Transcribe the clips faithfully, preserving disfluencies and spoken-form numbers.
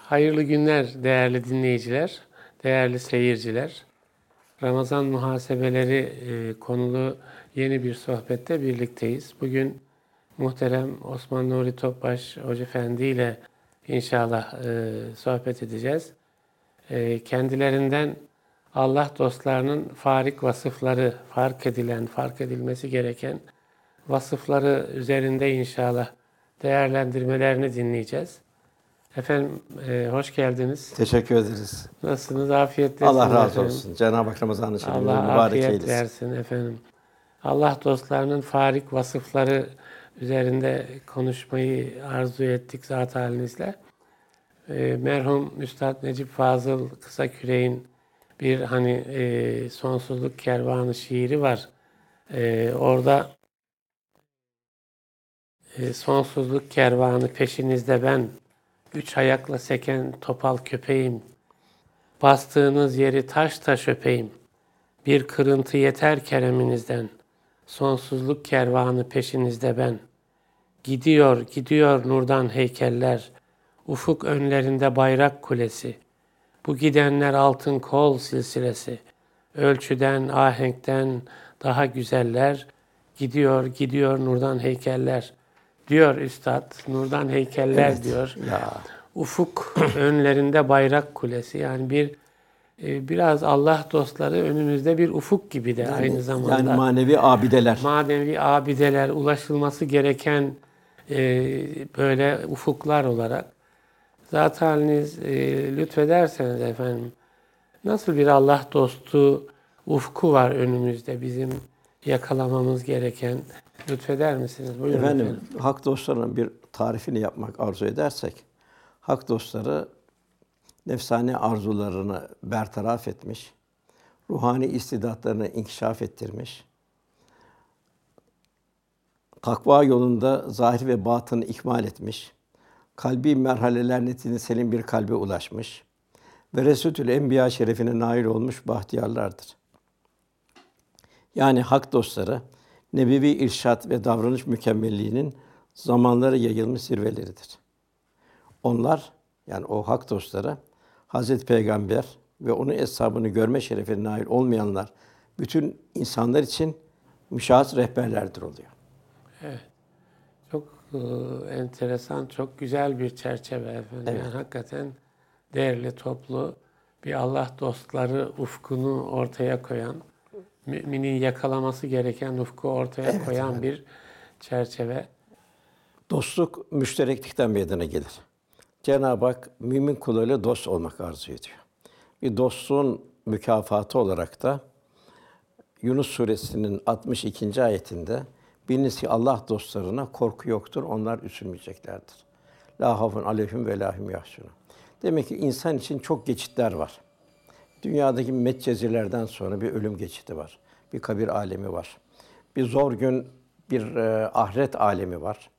Hayırlı günler değerli dinleyiciler, değerli seyirciler. Ramazan muhasebeleri e, konulu yeni bir sohbette birlikteyiz. Bugün muhterem Osman Nuri Topbaş Hoca Efendi ile inşallah e, sohbet edeceğiz. E, kendilerinden Allah dostlarının farik vasıfları, fark edilen, fark edilmesi gereken vasıfları üzerinde inşallah değerlendirmelerini dinleyeceğiz. Efendim e, hoş geldiniz. Teşekkür ederiz. Nasılsınız? Afiyettesiniz Allah razı efendim. olsun. Cenab-ı Hak Ramazan-ı Şerif'ini Allah mübarek afiyet eylesin. versin efendim. Allah dostlarının farik vasıfları üzerinde konuşmayı arzu ettik zat halinizle. E, merhum Üstad Necip Fazıl Kısaküre'nin bir hani e, sonsuzluk kervanı şiiri var. E, orada e, sonsuzluk kervanı peşinizde ben, üç ayakla seken topal köpeğim. Bastığınız yeri taş taş öpeyim. Bir kırıntı yeter kereminizden. Sonsuzluk kervanı peşinizde ben. Gidiyor, gidiyor nurdan heykeller. Ufuk önlerinde bayrak kulesi. Bu gidenler altın kol silsilesi. Ölçüden, ahenkten daha güzeller. Gidiyor, gidiyor nurdan heykeller. Diyor Üstad, nurdan heykeller Evet. diyor. Ya. Ufuk önlerinde bayrak kulesi. Yani bir e, biraz Allah dostları önümüzde bir ufuk gibi de Yani, aynı zamanda. yani manevi abideler. Manevi abideler, ulaşılması gereken e, böyle ufuklar olarak. Zat haliniz e, lütfederseniz efendim, nasıl bir Allah dostu ufku var önümüzde bizim yakalamamız gereken, lütfeder misiniz? Buyurun efendim, efendim. hak dostlarının bir tarifini yapmak arzu edersek, hak dostları nefsani arzularını bertaraf etmiş, ruhani istidatlarını inkişaf ettirmiş, takva yolunda zahir ve batını ikmal etmiş, kalbi merhaleler neticesinde selim bir kalbe ulaşmış ve Resulül Enbiya şerefine nail olmuş bahtiyarlardır. Yani hak dostları, nebevi irşad ve davranış mükemmelliğinin zamanları yayılmış zirveleridir. Onlar, yani o hak dostları, Hazreti Peygamber ve onun eshabını görme şerefine nail olmayanlar, bütün insanlar için müşahhas rehberlerdir oluyor. Evet. Çok e, enteresan, çok güzel bir çerçeve efendim. Evet. Yani hakikaten değerli toplu bir Allah dostları ufkunu ortaya koyan, müminin yakalaması gereken ufku ortaya Evet, koyan efendim. bir çerçeve. Dostluk müştereklikten meydana gelir. Cenab-ı Hak mümin kuluyla dost olmak arzu ediyor. Bir dostluğun mükafatı olarak da Yunus Suresinin altmış ikinci ayetinde biliniz ki Allah dostlarına korku yoktur, onlar üzülmeyeceklerdir. La havfun aleyhim ve la hum yahzunun. Demek ki insan için çok geçitler var. Dünyadaki metcezilerden sonra bir ölüm geçidi var. Bir kabir alemi var. Bir zor gün, bir e, ahiret alemi var.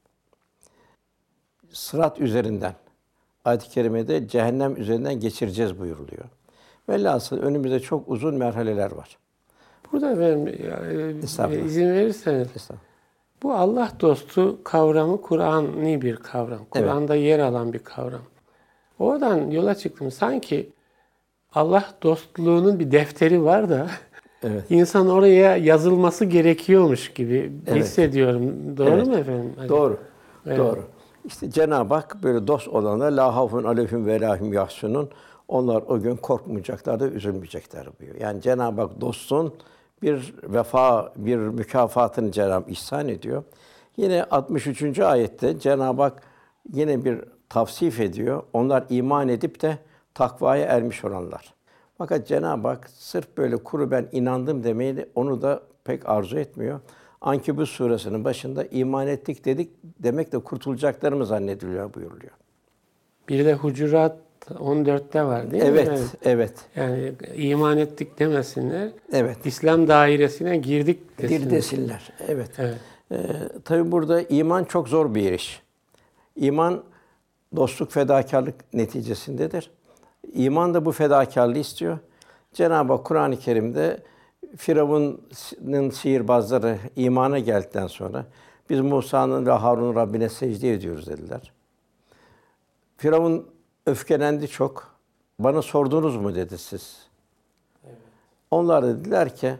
Sırat üzerinden, ayet-i kerimede cehennem üzerinden geçireceğiz buyuruluyor. Velhasıl önümüzde çok uzun merhaleler var. Burada efendim yani, Estağfurullah. izin verirseniz, Estağfurullah. bu Allah dostu kavramı Kur'an'ı bir kavram. Kur'an'da yer alan bir kavram. Oradan yola çıktım. Sanki Allah dostluğunun bir defteri var da Evet. insan oraya yazılması gerekiyormuş gibi Evet. hissediyorum. Doğru Evet. mu efendim? Hadi. Doğru. Evet. Doğru. İşte Cenab-ı Hak böyle dost olanlara la havfun aleyhim ve la hum yahzunun. Onlar o gün korkmayacaklar da üzülmeyecekler buyuruyor. Yani Cenab-ı Hak dostun bir vefa, bir mükafatını Cenab-ı Hak ihsan ediyor. Yine altmış üçüncü ayette Cenab-ı Hak yine bir tavsif ediyor. Onlar iman edip de takvaya ermiş olanlar. Fakat Cenab-ı Hak sırf böyle kuru ben inandım demeyi de onu da pek arzu etmiyor. Ankebut suresinin başında iman ettik dedik demekle kurtulacaklarımı zannediliyor buyuruluyor. Bir de Hucurat on dörtte var değil Evet, mi? evet, evet. Yani iman ettik demesinler. Evet. İslam dairesine girdik desinler. Bir desinler. Evet. Evet. Ee, tabii burada iman çok zor bir iş. İman dostluk, fedakarlık neticesindedir. İman da bu fedakarlığı istiyor. Cenab-ı Hak Kur'an-ı Kerim'de Firavun'un sihirbazları imana geldikten sonra biz Musa'nın ve Harun'un Rabbine secde ediyoruz dediler. Firavun öfkelendi çok. Bana sordunuz mu dedi siz. Evet. Onlar dediler ki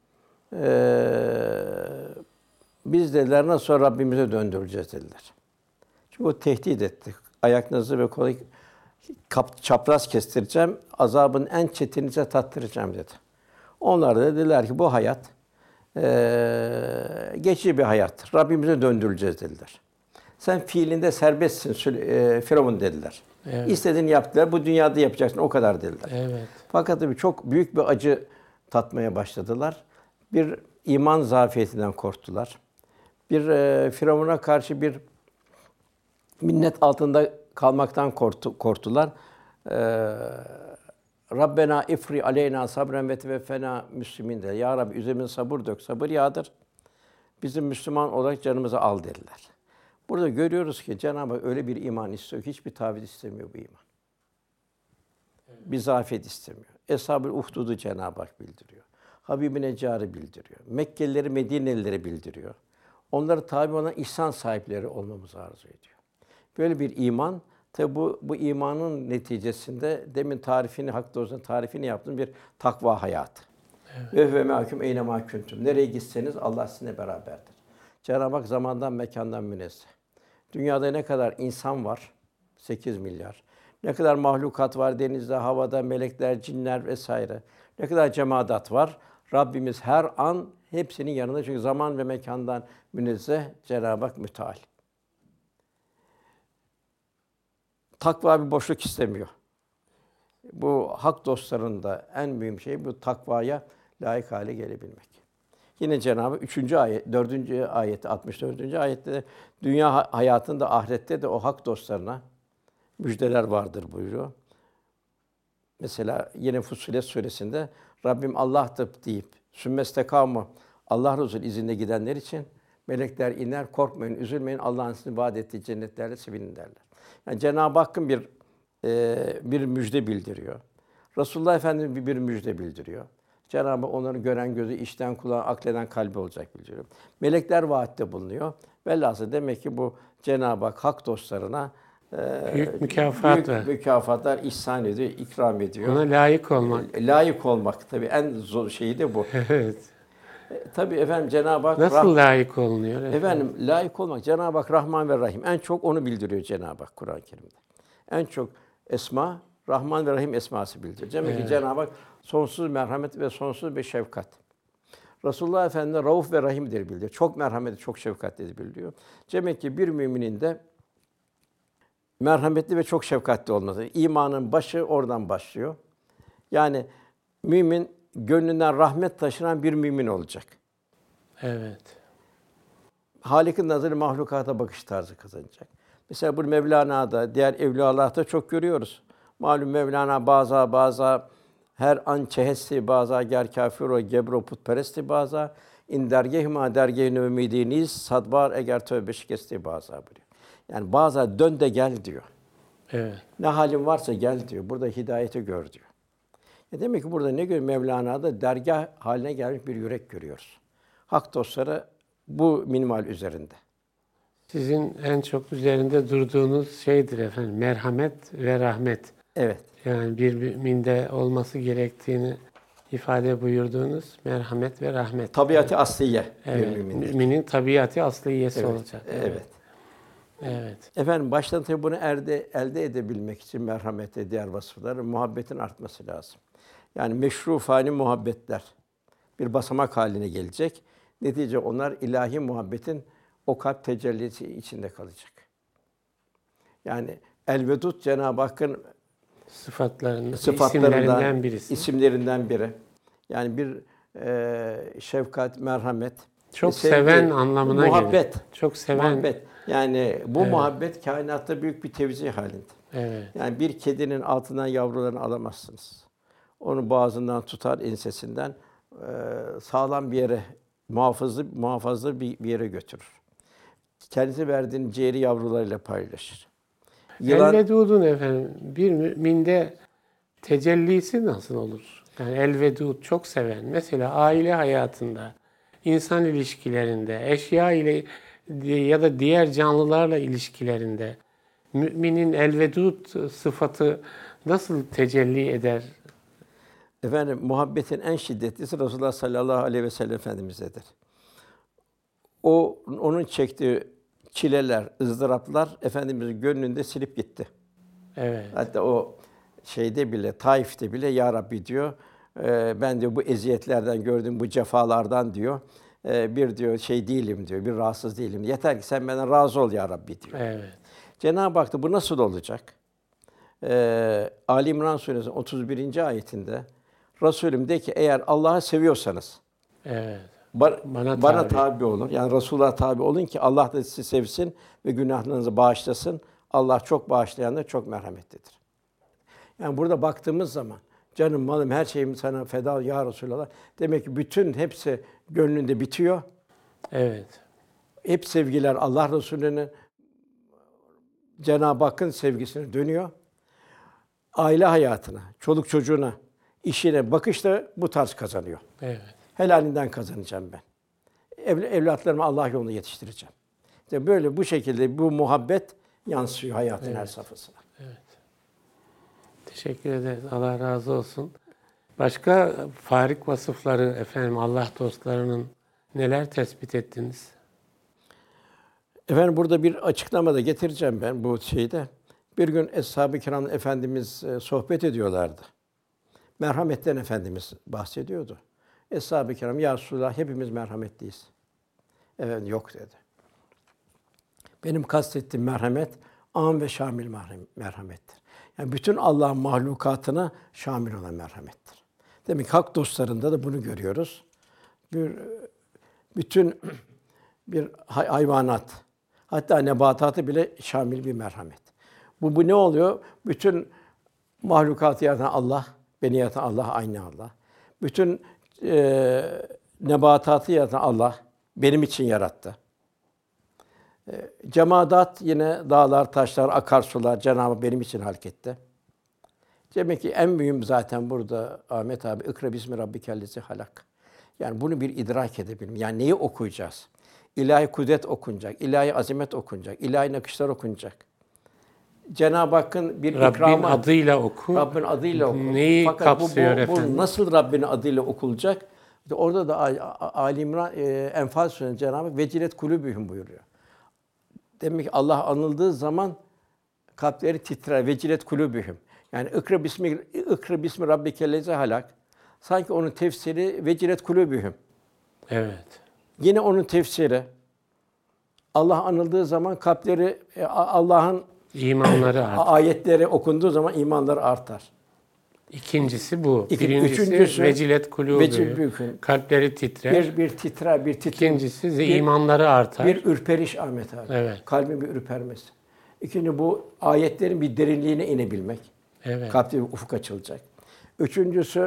ee, biz dediler nasıl Rabbimize döndüreceğiz dediler. Çünkü o tehdit etti. Ayaklarınızı ve kolayı çapraz kestireceğim, azabın en çetinini size tattıracağım dedi. Onlar da dediler ki bu hayat e, geçici bir hayattır. Rabbimize döndürüleceğiz dediler. Sen fiilinde serbestsin e, Firavun dediler. Evet. İstediğini yaptılar. Bu dünyada yapacaksın o kadar dediler. Evet. Fakat tabii çok büyük bir acı tatmaya başladılar. Bir iman zafiyetinden korktular. Bir e, Firavun'a karşı bir minnet altında kalmaktan korktu, korktular. Ee, Rabbena ifri aleyna sabren ve teveffena müslimin de. Ya Rabbi üzerimize sabır dök, sabır yağdır. Bizim Müslüman olarak canımızı al dediler. Burada görüyoruz ki Cenab-ı Hak öyle bir iman istiyor ki hiçbir taviz istemiyor bu iman. Bir zafiyet istemiyor. Eshab-ı Uhdud'u Cenab-ı Hak bildiriyor. Habib-i Neccar'ı bildiriyor. Mekkelileri, Medinelileri bildiriyor. Onlara tabi olan ihsan sahipleri olmamızı arzu ediyor. Böyle bir iman, tabi bu, bu imanın neticesinde demin tarifini, hak doğrusunda tarifini yaptığım bir takva hayatı. Ve ve mahkum eyne mahkuntum. Nereye gitseniz Allah sizinle beraberdir. Cenab-ı Hak zamandan, mekandan münezzeh. Dünyada ne kadar insan var? sekiz milyar. Ne kadar mahlukat var denizde, havada, melekler, cinler vesaire. Ne kadar cemaat var? Rabbimiz her an hepsinin yanında. Çünkü zaman ve mekandan münezzeh, Cenab-ı Hak müteal. Takva bir boşluk istemiyor. Bu hak dostlarında en mühim şey bu takvaya layık hale gelebilmek. Yine Cenab-ı Hak üçüncü ayet, dördüncü ayette, altmış dördüncü ayette de dünya hayatında, ahirette de o hak dostlarına müjdeler vardır buyuruyor. Mesela yine Fussilet suresinde Rabbim Allah'tır deyip sümmestekâmı Allah Resulü izinde gidenler için melekler iner, korkmayın, üzülmeyin, Allah'ın size vaad ettiği cennetlerle sevinin derler. Yani Cenab-ı Hakk'ın bir e, bir müjde bildiriyor. Resulullah Efendimiz bir, bir müjde bildiriyor. Cenab-ı Hak onları gören gözü, işten kulağı, akleden kalbi olacak bildiriyor. Melekler vaatte bulunuyor. Velhâsıl demek ki bu Cenab-ı Hak hak dostlarına e, büyük mükafat büyük var. mükafatlar ihsan ediyor, ikram ediyor. Ona layık olmak. E, layık olmak tabii en zor şeyi de bu. Evet. E, tabii efendim Cenab-ı Hak nasıl rah- layık olunuyor efendim? Efendim layık olmak Cenab-ı Hak Rahman ve Rahim en çok onu bildiriyor Cenab-ı Hak Kur'an-ı Kerim'de. En çok esma Rahman ve Rahim esması bildiriyor. Demek evet. ki Cenab-ı Hak sonsuz merhamet ve sonsuz bir şefkat. Resulullah Efendimiz Rauf ve Rahim'dir bildiriyor. Çok merhametli, çok şefkatlidir bildiriyor. Demek ki bir müminin de merhametli ve çok şefkatli olması. İmanın başı oradan başlıyor. Yani mümin gönlünden rahmet taşıran bir mümin olacak. Evet. Halik'in nazarı mahlukata bakış tarzı kazanacak. Mesela bu Mevlana'da, diğer evliyaullah'ta çok görüyoruz. Malum Mevlana baza baza her an çehesti baza ger kafir o gebro putperesti baza in dergehma dergehine ümidiniz sadbar eğer tövbe şikesti baza buyuruyor. Yani baza dön de gel diyor. Evet. Ne halin varsa gel diyor. Burada hidayeti gör diyor. E demek ki burada ne görüyor Mevlana'da dergah haline gelmiş bir yürek görüyoruz. Hak dostları bu minimal üzerinde. Sizin en çok üzerinde durduğunuz şeydir efendim, merhamet ve rahmet. Evet. Yani bir müminde olması gerektiğini ifade buyurduğunuz merhamet ve rahmet. Tabiatı asliye evet. bir müminin. Müminin tabiatı asliyesi evet. olacak. Evet. evet. Evet. Efendim baştan tabii bunu elde, elde edebilmek için merhamete diğer vasıfları muhabbetin artması lazım. Yani meşru fani muhabbetler bir basamak haline gelecek. Netice onlar ilahi muhabbetin o kalp tecellisi içinde kalacak. Yani el-vedud Cenab-ı Hakk'ın sıfatlarından, sıfatlarından isimlerinden birisi. isimlerinden biri. Yani bir e, şefkat, merhamet, çok sevgi, seven anlamına muhabbet, gelir. Çok seven. Muhabbet. Yani bu evet. muhabbet kainatta büyük bir tevzi halinde. Evet. Yani bir kedinin altından yavrularını alamazsınız. Onu boğazından tutar, ensesinden e, sağlam bir yere, muhafızlı, muhafazlı bir, bir yere götürür. Kendisi verdiğin ciğeri yavrularıyla paylaşır. Yılan... El-Vedud'un efendim bir müminde tecellisi nasıl olur? Yani el-Vedud çok seven. Mesela aile hayatında, insan ilişkilerinde, eşya ile ya da diğer canlılarla ilişkilerinde Müminin elvedud sıfatı nasıl tecelli eder? Efendim muhabbetin en şiddetlisi Resulullah sallallahu aleyhi ve sellem Efendimiz'edir. O onun çektiği çileler, ızdıraplar Efendimiz'in gönlünde silip gitti. Evet. Hatta o şeyde bile, Taif'te bile ya Rabbi diyor, e, ben diyor bu eziyetlerden gördüm, bu cefalardan diyor, e, bir diyor şey değilim diyor, bir rahatsız değilim. Yeter ki sen benden razı ol ya Rabbi diyor. Evet. Cenab-ı Hak da bu nasıl olacak? Ee, Ali İmran Suresi'nin otuz birinci ayetinde Resulüm de ki eğer Allah'ı seviyorsanız Evet. ba- Bana bana, tabi. tabi olun. Yani Resulullah'a tabi olun ki Allah da sizi sevsin ve günahlarınızı bağışlasın. Allah çok bağışlayandır, çok merhametlidir. Yani burada baktığımız zaman canım, malım, her şeyim sana feda ya Resulallah. Demek ki bütün hepsi gönlünde bitiyor. Evet. Hep sevgiler Allah Resulü'nün, Cenab-ı Hakk'ın sevgisine dönüyor. Aile hayatına, çoluk çocuğuna, işine bakışta bu tarz kazanıyor. Evet. Helalinden kazanacağım ben. Ev, evlatlarımı Allah yolunda yetiştireceğim. İşte böyle bu şekilde bu muhabbet yansıyor hayatın Evet. her safhasına. Evet. Teşekkür ederiz. Allah razı olsun. Başka farik vasıfları efendim Allah dostlarının neler tespit ettiniz? Efendim burada bir açıklama da getireceğim ben bu şeyde. Bir gün Eshab-ı Kiram Efendimiz e, sohbet ediyorlardı. Merhametten Efendimiz bahsediyordu. Eshab-ı Kiram, ya Resulallah hepimiz merhametliyiz. Efendim yok dedi. Benim kastettiğim merhamet âm ve şamil merhamettir. Yani bütün Allah'ın mahlukatına şamil olan merhamettir. Demek ki hak dostlarında da bunu görüyoruz. Bir bütün bir hayvanat, hatta nebatatı bile şamil bir merhamet. Bu bu ne oluyor? Bütün mahlukatı yaratan Allah, beni yaratan Allah, aynı Allah. Bütün e, nebatatı yaratan Allah, benim için yarattı. E, cemaat yine dağlar, taşlar, akarsular Cenab-ı benim için halk etti. Demek ki en mühim zaten burada Ahmet abi, İkra bismi rabbikellezi halak. Yani bunu bir idrak edebilirim. Yani neyi okuyacağız? İlahi kudret okunacak, ilahi azamet okunacak, ilahi nakışlar okunacak. Cenab-ı Hakk'ın bir Rabbin ikramı, adıyla oku. Rabbin adıyla oku. Neyi Fakat bu, kapsıyor bu, efendim? bu nasıl Rabbin adıyla okulacak? İşte orada da Ali İmran e, Enfal Suresi'nde Cenab-ı Hak vecilet kulûbühüm buyuruyor. Demek ki Allah anıldığı zaman kalpleri titrer, vecilet kulûbühüm. Yani ikra bismi ikra bismi rabbikellezi halak. Sanki onun tefsiri vecilet kulûbühüm. Evet. Yine onun tefsiri Allah anıldığı zaman kalpleri Allah'ın İmanları artar. ayetleri okunduğu zaman imanları artar. İkincisi bu. İki, Birincisi üçüncüsü, vecilet kulûbü. vecibüküm. Kalpleri titrer. Bir bir titrer, bir titrer. İkincisi de bir, imanları artar. bir ürperiş Ahmet abi. Evet. Kalbin bir ürpermesi. İkinci bu ayetlerin bir derinliğine inebilmek. Evet. Kalpte bir ufuk açılacak. Üçüncüsü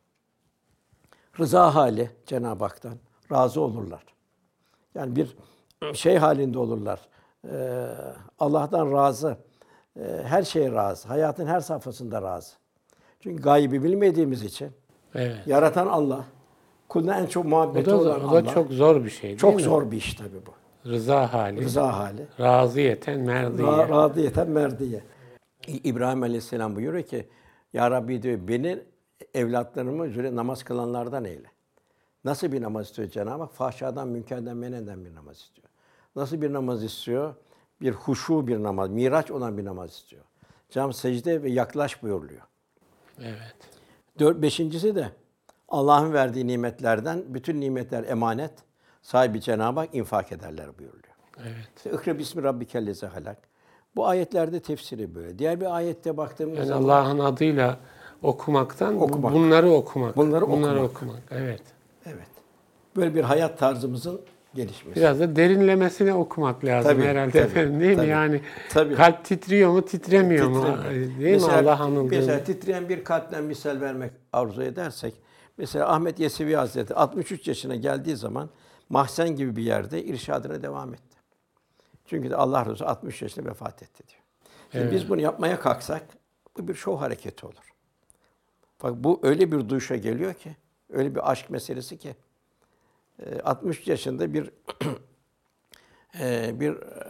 rıza hali Cenab-ı Hak'tan. Razı olurlar. Yani bir şey halinde olurlar. Ee, Allah'tan razı. Ee, her şeye razı. Hayatın her safhasında razı. Çünkü gaybi bilmediğimiz için Evet. yaratan Allah, kuluna en çok O muhabbeti da, olan o da Allah. çok zor bir şey değil çok mi? zor bir iş tabii bu. Rıza hali. Rıza hali. Razıyeten merdiye. Ra- radiyeten merdiye. İ- İbrahim Aleyhisselam buyuruyor ki, ya Rabbi diyor, beni evlatlarımı üzere namaz kılanlardan eyle. Nasıl bir namaz istiyor Cenab-ı Hak? Fahşadan, münkerden, men eden bir namaz istiyor. Nasıl bir namaz istiyor? Bir huşu bir namaz, miraç olan bir namaz istiyor. Cam secde ve yaklaş buyuruluyor. Evet. Dört, beşincisi de Allah'ın verdiği nimetlerden bütün nimetler emanet, sahibi Cenab-ı Hak infak ederler buyuruluyor. Evet. İkra bismi rabbikellezi halak. Bu ayetlerde tefsiri böyle. Diğer bir ayette baktığımız Yani zaman Allah'ın adıyla okumaktan Okumak. bunları okumak. Bunları bunları okumak. okumak. Evet. evet. Böyle bir hayat tarzımızın gelişmesi. Biraz da derinlemesine okumak lazım Tabii, herhalde tabii, efendim değil tabii, mi? Yani tabii. kalp titriyor mu, titremiyor mu? Titremiyor. Değil mesela, mi Allah anıldığı? Mesela titreyen bir kalpten misal vermek arzu edersek, mesela Ahmet Yesevi Hazretleri altmış üç yaşına geldiği zaman mahzen gibi bir yerde irşadına devam etti. Çünkü de Allah Resulü altmış üç yaşında vefat etti diyor. Şimdi Evet. biz bunu yapmaya kalksak bu bir şov hareketi olur. Bak bu öyle bir duşa geliyor ki, öyle bir aşk meselesi ki altmış üç yaşında bir bir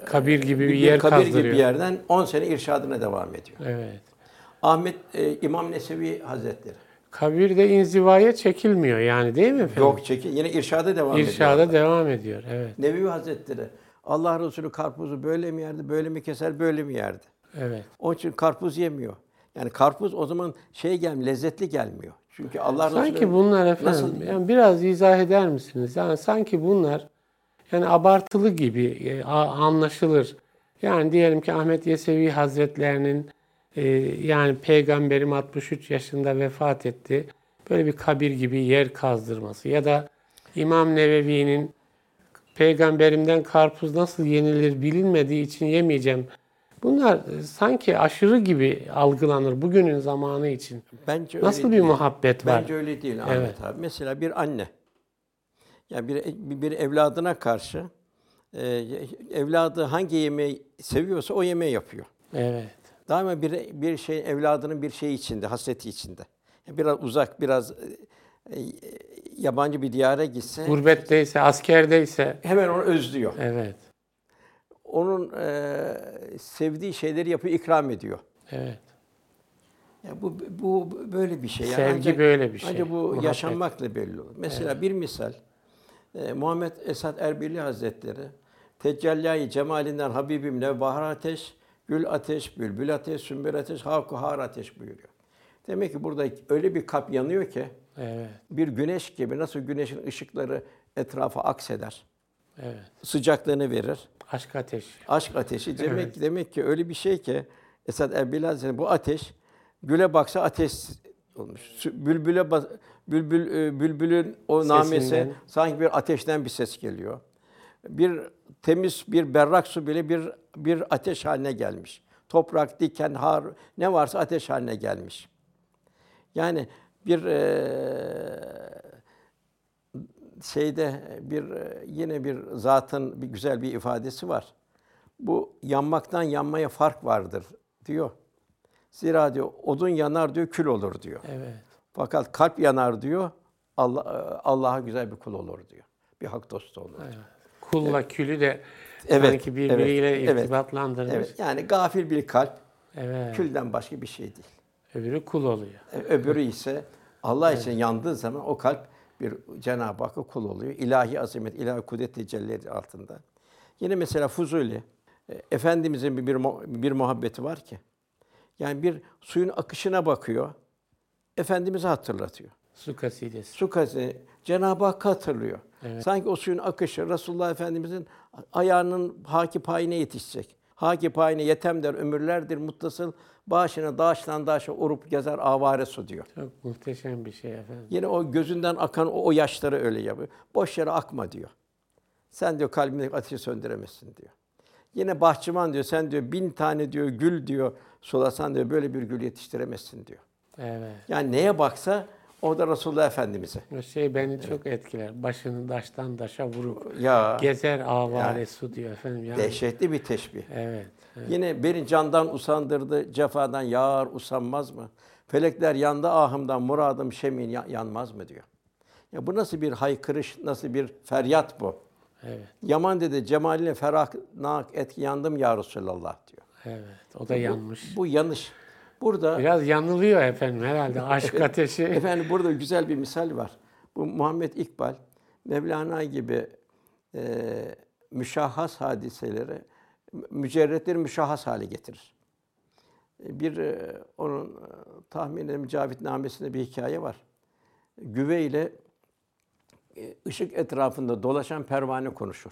kabir gibi bir, bir yer kabir kazdırıyor. gibi bir yerden on sene irşadına devam ediyor. Evet. Ahmet e, İmam Nesevi Hazretleri. Kabirde inzivaya çekilmiyor yani, değil mi efendim? Yok çeki yine irşada devam ediyor. İrşada orada. devam ediyor. Evet. Nevevi Hazretleri. Allah Resulü karpuzu böyle mi yerdi, böyle mi keser, böyle mi yerdi? Evet. Onun için karpuz yemiyor. Yani karpuz o zaman şey gelmiyor, lezzetli gelmiyor. Çünkü Allah Sanki Resulü bunlar efendim, nasıl yani biraz izah eder misiniz? Yani sanki bunlar yani abartılı gibi e, a- anlaşılır. Yani diyelim ki Ahmet Yesevi Hazretlerinin e, yani Peygamberim altmış üç yaşında vefat etti. Böyle bir kabir gibi yer kazdırması ya da İmam Nevevi'nin Peygamberimden karpuz nasıl yenilir bilinmediği için yemeyeceğim. Bunlar e, sanki aşırı gibi algılanır bugünün zamanı için. bence Nasıl öyle bir değil. muhabbet var? Bence öyle değil Ahmet Evet. abi. Mesela bir anne, yani bir, bir evladına karşı e, evladı hangi yemeği seviyorsa o yemeği yapıyor. Evet. Daima bir bir şey evladının bir şeyi içinde, hasreti içinde. Biraz uzak, biraz e, e, yabancı bir diyara gitse Gurbetteyse, askerdeyse. hemen onu özlüyor. Evet. Onun e, sevdiği şeyleri yapıyor, ikram ediyor. Evet. Ya bu bu böyle bir şey. Yani Sevgi ancak, böyle bir şey. ancak bu Muhabbet. yaşanmakla belli olur. Mesela bir misal e, Muhammed Esad Erbili Hazretleri Tecelli cemalinden Habibimle bahar ateş, gül ateş, bülbül ateş, sümbül ateş, havku har ateş buyuruyor. Demek ki burada öyle bir kalp yanıyor ki Evet. bir güneş gibi nasıl güneşin ışıkları etrafa akseder. Evet. Sıcaklığını verir. Aşk ateşi. Aşk ateşi demek Evet. demek ki öyle bir şey ki Esad Erbil Hazretleri bu ateş güle baksa ateş olmuş. Sü- Bülbüle ba- bülbül e, bülbülün o namesi Sesinden. sanki bir ateşten bir ses geliyor. Bir temiz bir berrak su bile bir bir ateş haline gelmiş. Toprak, diken, har ne varsa ateş haline gelmiş. Yani bir eee, şeyde bir e, yine bir zatın bir güzel bir ifadesi var. Bu yanmaktan yanmaya fark vardır diyor. Zira diyor odun yanar diyor kül olur diyor. Evet. Fakat kalp yanar diyor. Allah Allah'a güzel bir kul olur diyor. Bir hak dostu olur. Evet. Kulla külü de Evet, sanki birbiriyle evet, evet. irtibatlandırmış. Evet. Yani gafil bir kalp Evet. külden başka bir şey değil. Öbürü kul oluyor. E, Öbürü ise Allah için yandığı zaman o kalp bir Cenab-ı Hakk'a kul oluyor. İlahi azamet, ilahi kudret tecellileri altında. Yine mesela Fuzuli, e, Efendimizin bir, bir, mu- bir muhabbeti var ki, yani bir suyun akışına bakıyor, Efendimiz'i hatırlatıyor. Su kasidesi. Su kazı, Cenab-ı Hakk'ı hatırlıyor. Evet. Sanki o suyun akışı Resulullah Efendimizin ayağının haki payine yetişecek. Haki payine yetem der ömürlerdir muttasıl başına dağıştan dağışa urup gezer avare su diyor. Çok muhteşem bir şey efendim. Yine o gözünden akan o, o yaşları öyle yapıyor. Boş yere akma diyor. Sen diyor kalbindeki ateşi söndüremezsin diyor. Yine bahçıvan diyor sen diyor bin tane diyor gül diyor sulasan diyor böyle bir gül yetiştiremezsin diyor. Evet. Yani neye baksa o da Resulullah Efendimiz'e. O şey beni çok etkiler. Başını taştan taşa vurup Ya gezer avare Ya. su diyor efendim. Yani, dehşetli bir teşbih. evet. Evet. Yine beni candan usandırdı, cefadan yar usanmaz mı? Felekler yandı ahımdan, muradım şemin ya- yanmaz mı diyor. Ya bu nasıl bir haykırış, nasıl bir feryat bu? Evet. Yaman dedi, cemaline ferahnak et, yandım ya Resulallah diyor. Evet. O da yanmış. Bu yanlış. Burada, Biraz yanılıyor efendim herhalde. Aşk ateşi. efendim burada güzel bir misal var. Bu Muhammed İkbal, Mevlana gibi e, müşahhas hadiseleri, mücerretleri müşahhas hale getirir. Bir e, onun e, tahminen Mücavitnamesinde bir hikaye var. Güve ile e, ışık etrafında dolaşan pervane konuşur.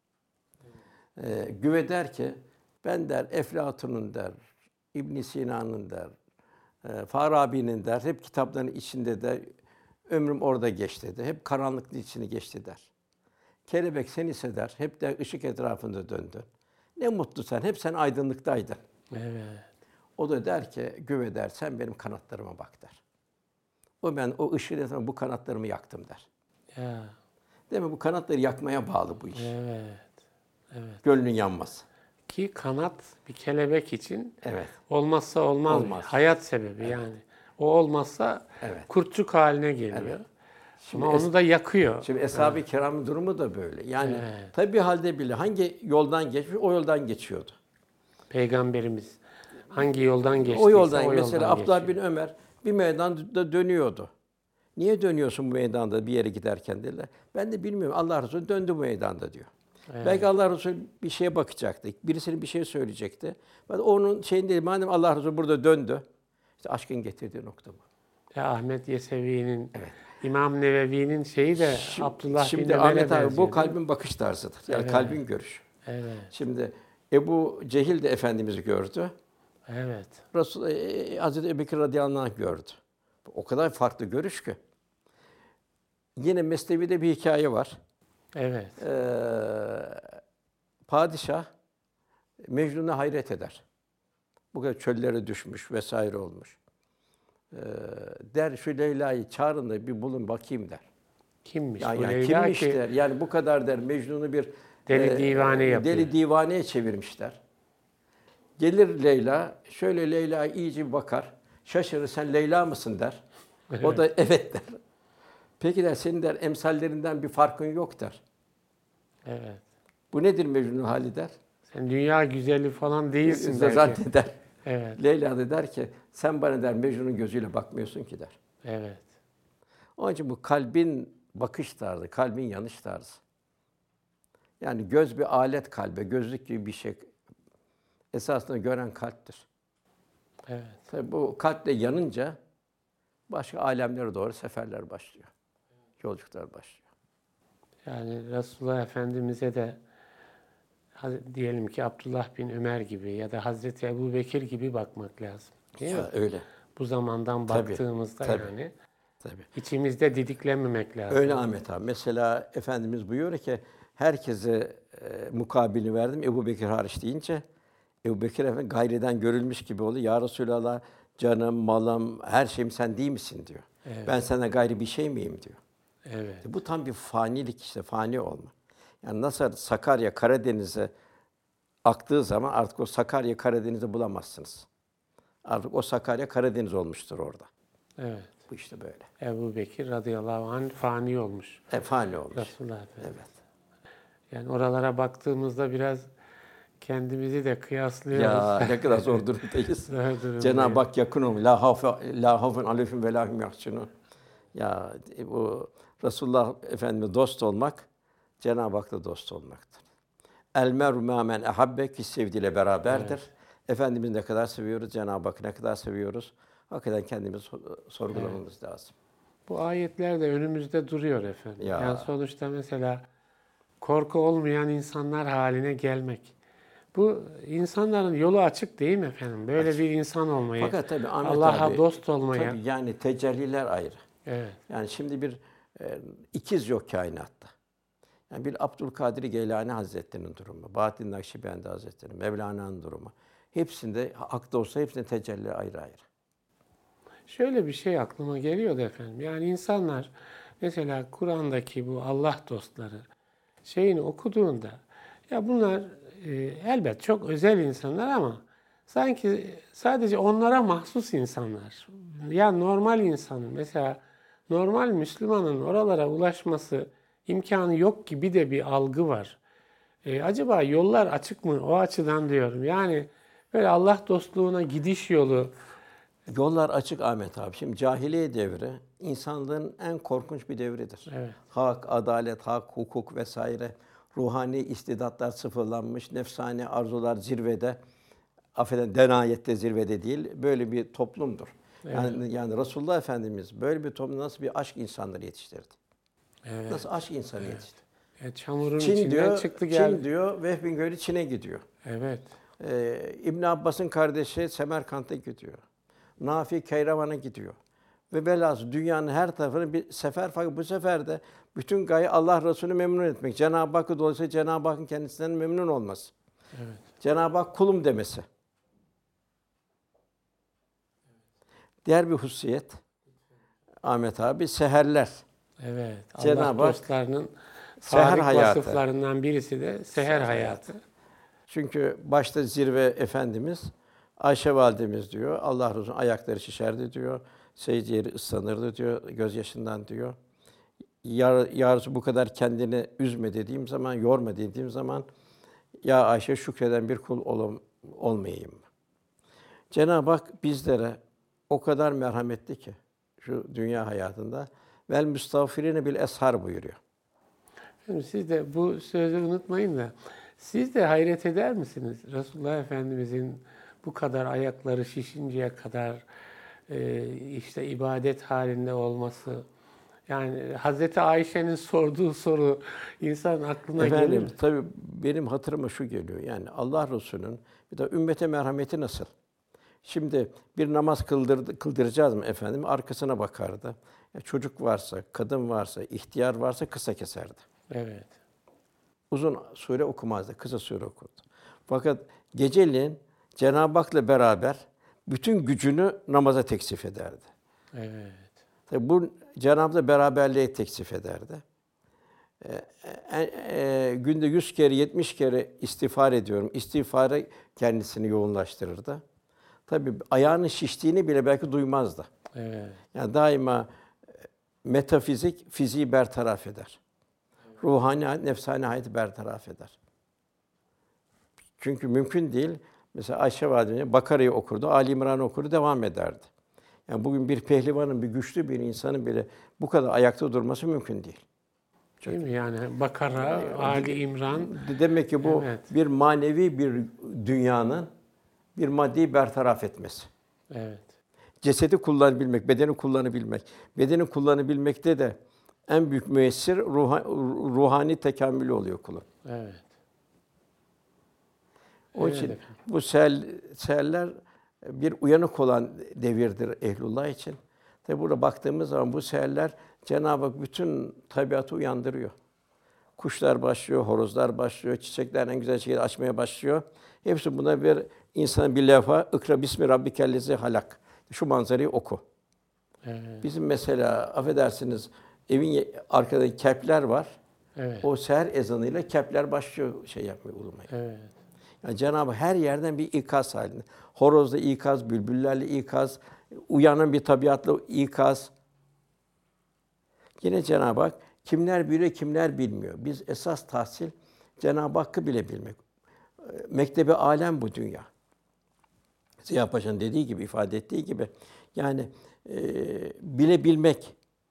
E, güve der ki, ben der Eflatun'un der, İbn Sina'nın der, e, Farabi'nin der, hep kitapların içinde der, ömrüm orada geçti der, hep karanlıklı içini geçti der. Kelebek sen ise der, hep der ışık etrafında döndün. Ne mutlu sen, hep sen aydınlıktaydın. Evet. O da der ki, güve der, sen benim kanatlarıma bak der. O ben o ışığı etrafında bu kanatlarımı yaktım der. Ya. Değil mi? Bu kanatları yakmaya bağlı bu iş. Evet. Evet. Gönlün yanmaz. Ki kanat bir kelebek için Evet. olmazsa olmaz. Olmaz. Hayat sebebi yani. O olmazsa Evet. kurtçuk haline geliyor. Evet. Şimdi Ama es- onu da yakıyor. Şimdi Eshab-ı Kiram'ın durumu da böyle. Yani Evet. tabii halde bile hangi yoldan geçmiş o yoldan geçiyordu. Peygamberimiz hangi yoldan geçtiyse O yoldan o mesela yoldan Abdullah geçiyor. bin Ömer bir meydanda dönüyordu. Niye dönüyorsun bu meydanda bir yere giderken dediler. Ben de bilmiyorum. Allah Resulü döndü bu meydanda diyor. Evet. Belki Allah Resulü bir şeye bakacaktı. Birisinin bir şey söyleyecekti. Ben onun şeyini değil. Madem Allah Resulü burada döndü. İşte aşkın getirdiği nokta bu. Ya Ahmet Yesevi'nin, İmam Nevevi'nin şeyi de Şimdi, Abdullah bin şimdi Ömer'e Ahmet abi benziyor, bu değil mi? kalbin bakış tarzıdır. Yani Evet. kalbin görüşü. Evet, Şimdi Ebu Cehil de Efendimiz'i gördü. evet. Resul, e, Hazreti Ebubekir radıyallahu anh gördü. O kadar farklı görüş ki. Yine Mesnevi'de bir hikaye var. Evet. Ee, padişah Mecnun'a hayret eder. Bu kadar çöllere düşmüş vesaire olmuş. Ee, der şu Leyla'yı çağırın da bir bulun bakayım der. Kimmiş Yani, bu yani Leyla kimmiş ki der. Yani bu kadar der Mecnun'u bir deli divane yapıyor. deli divaneye çevirmişler. Gelir Leyla, şöyle Leyla'ya iyice bir bakar. Şaşırır, sen Leyla mısın der. O da evet der. Peki der, senin der emsallerinden bir farkın yok der. Evet. Bu nedir Mecnun'un hali der. Sen dünya güzeli falan değilsin belki. Zanneder. Evet. Leyla da der ki, sen bana der Mecnun'un gözüyle bakmıyorsun ki der. Evet. Onun için bu kalbin bakış tarzı, kalbin yanış tarzı. Yani göz bir alet kalbe, gözlük gibi bir şey. Esasında gören kalptir. Evet. Tabii bu kalple yanınca başka alemlere doğru seferler başlıyor. Yolculuklar başlıyor. Yani Resulullah Efendimiz'e de hadi diyelim ki Abdullah bin Ömer gibi ya da Hazreti Ebubekir gibi bakmak lazım. Değil mi? Ya, öyle. Bu zamandan Tabii, baktığımızda tabii. yani Tabii. içimizde didiklenmemek lazım. Öyle Ahmet abi. Mesela Efendimiz buyuruyor ki herkese e, mukabili verdim Ebubekir hariç deyince Ebubekir Efendi gayriden görülmüş gibi oldu. Ya Resulallah canım, malım, her şeyim sen değil misin diyor. Evet. Ben sana gayri bir şey miyim diyor. Evet. Bu tam bir fanilik işte, fani olma. Yani nasıl Sakarya Karadeniz'e aktığı zaman artık o Sakarya Karadeniz'i bulamazsınız. Artık o Sakarya Karadeniz olmuştur orada. Evet. Bu işte böyle. Ebubekir radıyallahu anh fani olmuş. E, fani olmuş. Resulullah Efendimiz. Evet. Yani oralara baktığımızda biraz kendimizi de kıyaslıyoruz. Ya ne kadar zor durumdayız. Zor durumdayız. Cenab-ı Hak yakınım. La havfe la havfun aleyhim ve la hum yahzunun. Ya bu Resulullah Efendimiz dost olmak Cenab-ı Hak'la dost olmaktır. El meru ma men ehabbe ki sevdiğiyle beraberdir. Evet. Efendimiz ne kadar seviyoruz, Cenab-ı Hak'ı ne kadar seviyoruz. Hakikaten kendimizi sorgulamamız lazım. Bu ayetler de önümüzde duruyor efendim. Ya. Yani sonuçta mesela korku olmayan insanlar haline gelmek. Bu insanların yolu açık değil mi efendim? Böyle Açık. bir insan olmayı, Fakat tabii Ahmet Allah'a abi, dost olmayı. tabii yani tecelliler ayrı. Evet. Yani şimdi bir e, ikiz yok kainatta. Yani bir Abdülkadir Geylani Hazretleri'nin durumu, Bahattin Nakşibendi Hazretleri, Mevlana'nın durumu. Hepsinde hakta olsa hepsinde tecelli ayrı ayrı. Şöyle bir şey aklıma geliyordu efendim. Yani insanlar mesela Kur'an'daki bu Allah dostları şeyini okuduğunda ya bunlar e, elbet çok özel insanlar ama sanki sadece onlara mahsus insanlar. Ya normal insanın mesela normal Müslümanın oralara ulaşması imkanı yok gibi de bir algı var. E, acaba yollar açık mı? O açıdan diyorum. Yani böyle Allah dostluğuna gidiş yolu. Yollar açık Ahmet abi. Şimdi cahiliye devri insanlığın en korkunç bir devridir. Evet. Hak, adalet, hak, hukuk vesaire ruhani istidatlar sıfırlanmış, nefsani arzular zirvede. Affedin denayette zirvede değil. Böyle bir toplumdur. Yani yani Resulullah Efendimiz böyle bir toplum nasıl bir aşk insanları yetiştirdi? Evet. Nasıl aşk insanı Evet. yetiştirdi? E, çamurun Çin içinden diyor, çıktı geldi. Çin diyor, Vehbin Gölü Çin'e gidiyor. Evet. Ee, İbn Abbas'ın kardeşi Semerkant'a gidiyor. Nafi Keyravan'a gidiyor. Ve velhâsıl dünyanın her tarafına bir sefer, fakat bu sefer de bütün gaye Allah Resulü'nü memnun etmek. Cenab-ı Hakk'ı dolayısıyla Cenab-ı Hakk'ın kendisinden memnun olması. Evet. Cenab-ı Hak kulum demesi. Diğer bir hususiyet Ahmet abi seherler. Evet. Cenab-ı Allah Hak dostlarının seher farik hayatı. vasıflarından birisi de seher hayatı. Çünkü başta zirve Efendimiz, Ayşe validemiz diyor, Allah Resulü'nün ayakları şişerdi diyor, secde yeri ıslanırdı diyor, gözyaşından diyor. ya, ya Resulallah bu kadar kendini üzme dediğim zaman, yorma dediğim zaman, ya Ayşe şükreden bir kul olam, olmayayım mı? Cenab-ı Hak bizlere o kadar merhametli ki şu dünya hayatında vel müstağfirine bil eshar buyuruyor. Şimdi siz de bu sözü unutmayın da siz de hayret eder misiniz? Resulullah Efendimizin bu kadar ayakları şişinceye kadar e, işte ibadet halinde olması. Yani Hazreti Ayşe'nin sorduğu soru insan aklına gelir Efendim, mi? tabii benim hatırıma şu geliyor. Yani Allah Resulü'nün bir de ümmete merhameti nasıl? Şimdi bir namaz kıldır, kıldıracağız mı efendim? Arkasına bakardı. Ya çocuk varsa, kadın varsa, ihtiyar varsa kısa keserdi. Evet. Uzun sure okumazdı, kısa sure okurdu. Fakat geceliğin Cenab-ı Hak'la beraber bütün gücünü namaza teksif ederdi. Evet. Tabi bu Cenab-ı Hak'la beraberliğe teksif ederdi. E, e, e, günde yüz kere, yetmiş kere istiğfar ediyorum. İstiğfara kendisini yoğunlaştırırdı. Tabii ayağının şiştiğini bile belki duymazdı. Evet. Yani daima metafizik fiziği bertaraf eder. Ruhani hayat, nefsani hayatı bertaraf eder. Çünkü mümkün değil. Mesela Ayşe Validemiz Bakara'yı okurdu, Ali İmran'ı okurdu, devam ederdi. Yani bugün bir pehlivanın, bir güçlü bir insanın bile bu kadar ayakta durması mümkün değil. Değil mi? Yani Bakara, Ali İmran. Demek ki bu Evet. bir manevi bir dünyanın bir maddi bertaraf etmesi. Evet. Cesedi kullanabilmek, bedeni kullanabilmek. Bedeni kullanabilmekte de en büyük müessir ruha, ruhani tekamülü oluyor kulun. Evet. Onun Evet için efendim. bu seher, seherler bir uyanık olan devirdir ehlullah için. Tabi burada baktığımız zaman bu seherler Cenab-ı Hak bütün tabiatı uyandırıyor. Kuşlar başlıyor, horozlar başlıyor, çiçekler en güzel şekilde açmaya başlıyor. Hepsi buna bir insanın bir levha, "İkra bismi rabbikellezi halak." Şu manzarayı oku. Evet. Bizim mesela affedersiniz evin arkadaki kepler var. Evet. O seher ezanıyla kepler başlıyor şey yapmaya, ulumaya. Evet. Yani Cenab-ı Hak her yerden bir ikaz halinde. Horozla ikaz, bülbüllerle ikaz, uyanan bir tabiatla ikaz. Yine Cenab-ı Hak kimler biliyor, kimler bilmiyor. Biz esas tahsil Cenab-ı Hakk'ı bile bilmek. Mektebi alem bu dünya. Ziya Paşa'nın dediği gibi, ifade ettiği gibi yani e, bilebilmek.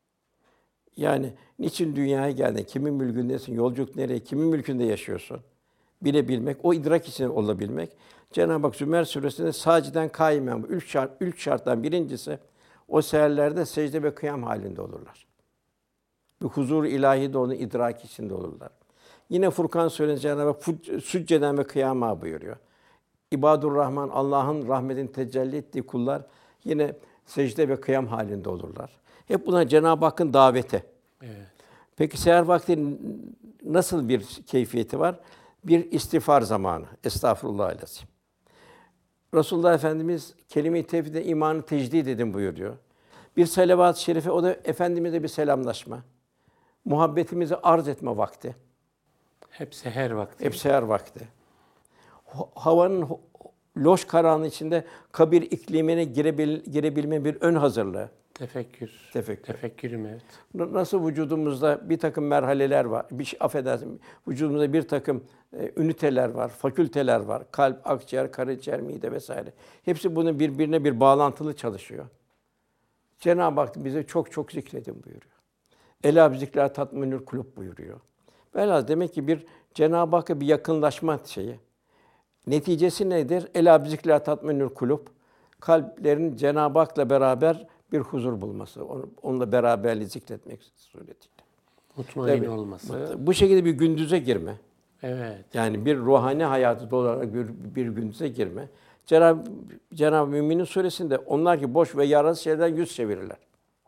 Yani niçin dünyaya geldin? Kimin mülkündesin? Yolculuk nereye? Kimin mülkünde yaşıyorsun? Bilebilmek, o idrak için olabilmek. Cenab-ı Hak Zümer Suresi'nde sâciden kâimen, üç şart, üç şarttan birincisi o seherlerde secde ve kıyam halinde olurlar. Bir huzur ilahi de onu idrak içinde olurlar. Yine Furkan Suresi'nde Cenab-ı Hak sücceden ve kıyama buyuruyor. İbadur Rahman, Allah'ın rahmetini tecelli ettiği kullar yine secde ve kıyam halinde olurlar. Hep buna Cenab-ı Hakk'ın daveti. Evet. Peki seher vakti nasıl bir keyfiyeti var? Bir istiğfar zamanı. Estağfurullahal-azim. Resulullah Efendimiz kelime-i tevhidle imanı tecdid edin buyuruyor. Bir salavat-ı şerife, o da Efendimiz'e bir selamlaşma. Muhabbetimizi arz etme vakti. Hep seher vakti. Hep seher vakti. Havanın loş karanlığı içinde kabir iklimine girebil, girebilme bir ön hazırlığı. Tefekkür. Tefekkür. Tefekkürüm evet. Nasıl vücudumuzda bir takım merhaleler var, bir şey affedersin, vücudumuzda bir takım e, üniteler var, fakülteler var, kalp, akciğer, karaciğer, mide vesaire. Hepsi bunun birbirine bir bağlantılı çalışıyor. Cenab-ı Hak bize çok çok zikredin buyuruyor. Elâ bi zikrâ tatma'innül kulûb buyuruyor. Velhâsıl demek ki bir Cenab-ı Hakk'a bir yakınlaşma şeyi. Neticesi nedir? Elâ bi zikrâ tatma'innül kulûb. Kalplerin Cenab-ı Hak'la beraber bir huzur bulması, onu, onunla beraberliği zikretmek suretiyle. Mutmain Tabii, olması. bu şekilde bir gündüze girme. Evet. Yani bir ruhani hayatı dolarak bir, bir gündüze girme. Cenab-ı Cenab-ı Müminin suresinde onlar ki boş ve yararsız şeylerden yüz çevirirler.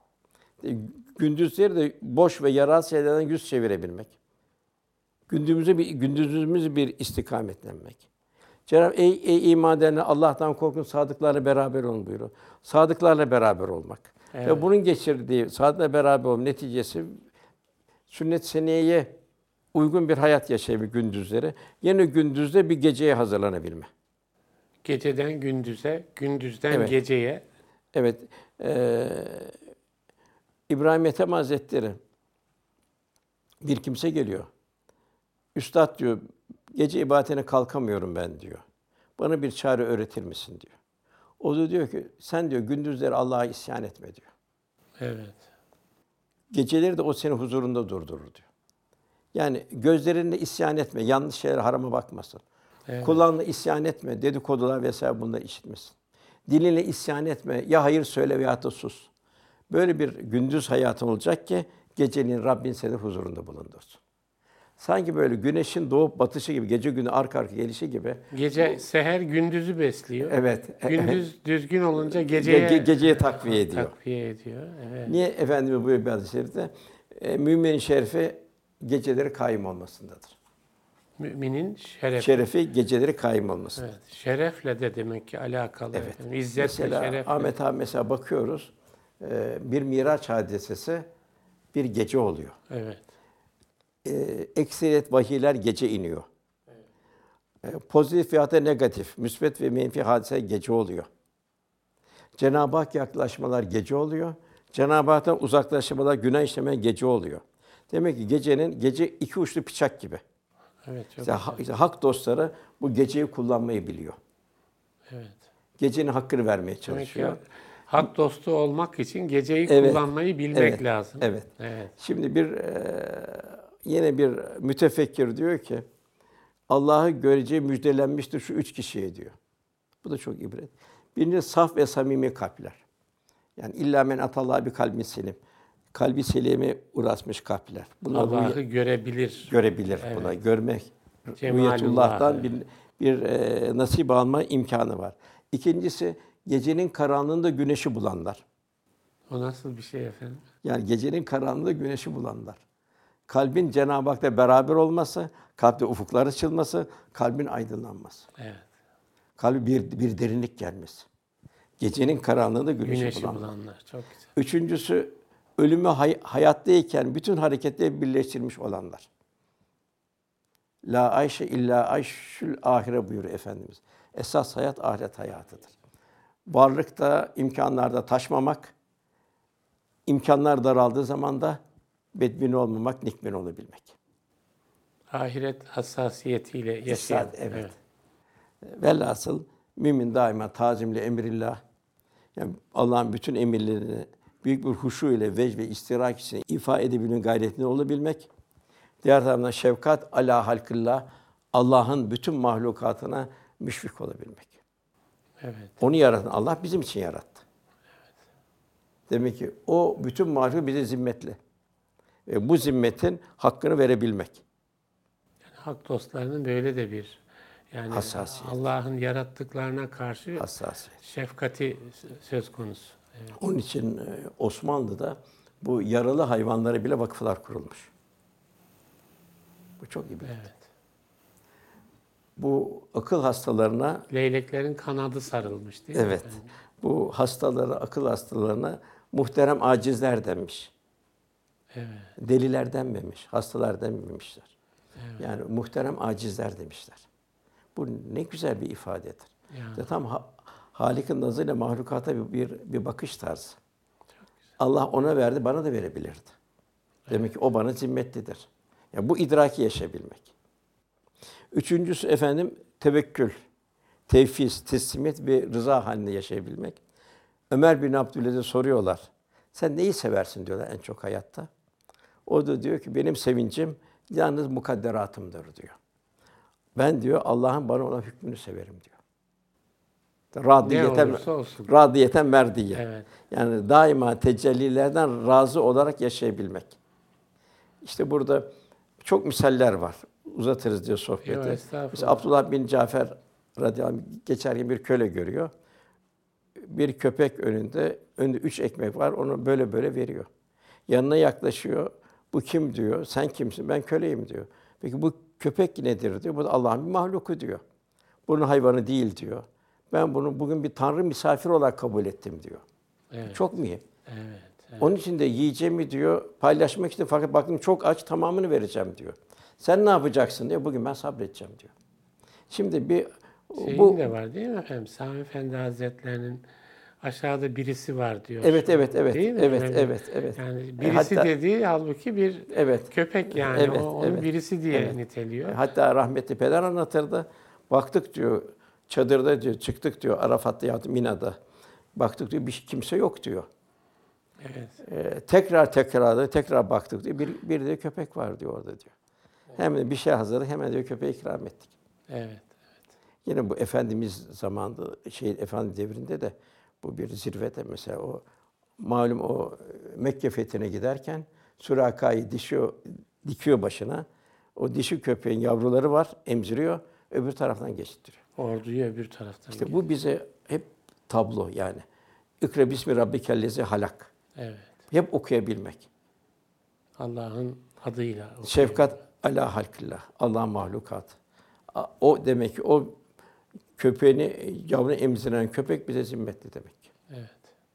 Gündüzleri de boş ve yararsız şeylerden yüz çevirebilmek. Gündüzümüzü bir gündüzümüzü bir istikametlenmek. Cenab-ı ey, ey iman edenler Allah'tan korkun, sadıklarla beraber olun buyuruyor. Sadıklarla beraber olmak. Evet. Ve bunun geçirdiği sadıklarla beraber olma neticesi sünnet-i seniyeye uygun bir hayat yaşayabilme gündüzleri. Yine gündüzde bir geceye hazırlanabilme. Geceden gündüze, gündüzden Evet. geceye. Evet. Eee İbrahim Ethem Hazretleri Bir kimse geliyor. Üstad diyor, gece ibadetine kalkamıyorum ben diyor. Bana bir çare öğretir misin diyor. O da diyor ki, sen diyor gündüzleri Allah'a isyan etme diyor. Evet. Geceleri de o seni huzurunda durdurur diyor. Yani gözlerinle isyan etme, yanlış şeyler harama bakmasın. Evet. Kulağınla isyan etme, dedikodular vesaire bunları işitmesin. Dilinle isyan etme, ya hayır söyle veya da sus. Böyle bir gündüz hayatın olacak ki geceliğin Rabbin seni huzurunda bulundursun. Sanki böyle güneşin doğup batışı gibi, gece günü arka arka gelişi gibi. Gece seher gündüzü besliyor. Evet. Gündüz düzgün olunca Ge- geceye ge- geceye takviye ediyor. takviye ediyor. Evet. Niye Efendimiz buyuruyor bir hadis-i şerifte? E, müminin şerefi geceleri kaim olmasındadır. Müminin şerefi. Şerefi geceleri kaim olmasındadır. Evet. Şerefle de demek ki alakalı. Evet. Efendim. İzzet ve Mesela şerefle. Ahmet abi mesela bakıyoruz, e, bir Miraç hadisesi bir gece oluyor. Evet. E, ekseriyet vahiyler gece iniyor. E, pozitif veya da negatif, müsbet ve menfi hadise gece oluyor. Cenab-ı Hak yaklaşmalar gece oluyor. Cenab-ı Hak'tan uzaklaşmalar, günah işleme gece oluyor. Demek ki gecenin gece iki uçlu bıçak gibi. Evet. Çok İşte, ha- işte hak dostları bu geceyi kullanmayı biliyor. evet. Gecenin hakkını vermeye Demek çalışıyor. ki hak dostu olmak için geceyi Evet. kullanmayı bilmek Evet. lazım. Evet. Evet. Şimdi bir eee, yine bir mütefekkir diyor ki Allah'ı göreceği müjdelenmiştir şu üç kişiye diyor. Bu da çok ibret. Birincisi saf ve samimi kalpler. Yani illa men atallah bir kalbin selim. Kalbi selime uğraşmış kalpler. Bunlar Allah'ı rüya- görebilir. görebilir Evet. buna. Görmek, Cemalullah, rüyetullah'tan evet. bir bir eee, nasip alma imkanı var. İkincisi gecenin karanlığında güneşi bulanlar. O nasıl bir şey efendim? Yani gecenin karanlığında güneşi bulanlar. Kalbin Cenab-ı Hak'la beraber olması, kalpte ufuklar açılması, kalbin aydınlanması. Evet. Kalbi bir, bir derinlik gelmesi. Gecenin karanlığında güneşi, Güneşi bulanlar. bulanlar. Çok güzel. Üçüncüsü, ölümü hay- hayattayken bütün hareketleri birleştirmiş olanlar. La ayşe illa ayşül ahire buyuruyor Efendimiz. Esas hayat ahiret hayatıdır. Varlıkta, imkanlarda taşmamak, imkanlar daraldığı zaman da bedbin olmamak, nikmin olabilmek. Ahiret hassasiyetiyle yaşayan. İstat, evet. Velhasıl mümin daima tazimle emrillah, yani Allah'ın bütün emirlerini büyük bir huşu ile vecd ve istirak için ifa edebilmenin gayretinde olabilmek. Diğer taraftan şefkat ala halkillah, Allah'ın bütün mahlukatına müşfik olabilmek. Evet. Onu yaratan Allah bizim için yarattı. Demek ki o bütün mahluk bize zimmetli. Ve bu zimmetin hakkını verebilmek. Yani hak dostlarının böyle de bir yani Hassasiyet. Allah'ın yarattıklarına karşı Hassasiyet. şefkati söz konusu. Evet. Onun için e, Osmanlı'da bu yaralı hayvanlara bile vakıflar kurulmuş. Bu çok ibret. Evet. Bu akıl hastalarına, Leyleklerin kanadı sarılmış değil mi? evet, efendim? bu hastalara, akıl hastalarına muhterem acizler denmiş. Evet. Deliler denmemiş, hastalar denmemişler. Yani muhterem acizler demişler. Bu ne güzel bir ifadedir. Yani. İşte tam ha, Halik'in nazıyla mahlukata bir, bir, bir bakış tarzı. Allah ona verdi, bana da verebilirdi. Demek ki o bana zimmetlidir. Yani bu idraki yaşayabilmek. Üçüncüsü efendim tevekkül, tevfiz, teslimiyet ve rıza halinde yaşayabilmek. Ömer bin Abdülaziz'e soruyorlar. Sen neyi seversin diyorlar en çok hayatta. O da diyor ki benim sevincim yalnız mukadderatımdır diyor. Ben diyor Allah'ın bana olan hükmünü severim diyor. Ne Radiyeten, olursa olsun. radiyeten merdiye. Evet. Yani daima tecellilerden razı olarak yaşayabilmek. İşte burada çok misaller var. Uzatırız diye sohbeti. Yok, estağfurullah. Mesela Abdullah bin Cafer radıyallahu anh geçerken bir köle görüyor. Bir köpek önünde, önünde üç ekmek var, onu böyle böyle veriyor. Yanına yaklaşıyor. Bu kim diyor? Sen kimsin? Ben köleyim diyor. Peki bu köpek nedir diyor. Bu da Allah'ın bir mahluku diyor. Bunun hayvanı değil diyor. Ben bunu bugün bir tanrı misafir olarak kabul ettim diyor. Evet. Çok mühim. Evet. Evet. Onun için de yiyeceğimi diyor, paylaşmak için fakat baktım çok aç, tamamını vereceğim diyor. Sen ne yapacaksın diyor. Bugün ben sabredeceğim diyor. Şimdi bir Şeyin bu de var değil mi efendim? Sami Efendi Hazretlerinin aşağıda birisi var diyor. Evet, evet, evet. Değil mi? Evet, Öyle. evet, evet. Yani E, birisi hatta dediği halbuki bir evet. köpek yani. Evet, o, onu evet. birisi diye Evet. niteliyor. Hatta rahmetli peder anlatırdı. Baktık diyor, çadırda diyor, çıktık diyor, Arafat'ta ya da Mina'da. Baktık diyor, bir kimse yok diyor. Evet. Ee, tekrar tekrar tekrar baktık diyor, bir, bir de köpek var diyor orada diyor. Hemen bir şey hazırladık, hemen diyor köpeği ikram ettik. Evet. Yine bu Efendimiz zamanında, şey Efendi devrinde de bu bir zirvede mesela o malum o Mekke fethine giderken Suraka'yı dişiyor, dikiyor başına. O dişi köpeğin yavruları var, emziriyor, öbür taraftan geçiriyor. Orduyu öbür taraftan. İşte bu bize hep tablo yani. İkra bismi rabbikellezi halak. Evet. Hep okuyabilmek. Allah'ın adıyla. okuyor. Şefkat ala halkillah. Allah'ın mahlukat. O demek ki o köpeğini, yavrunu emziren köpek bize zimmetli demek. Evet.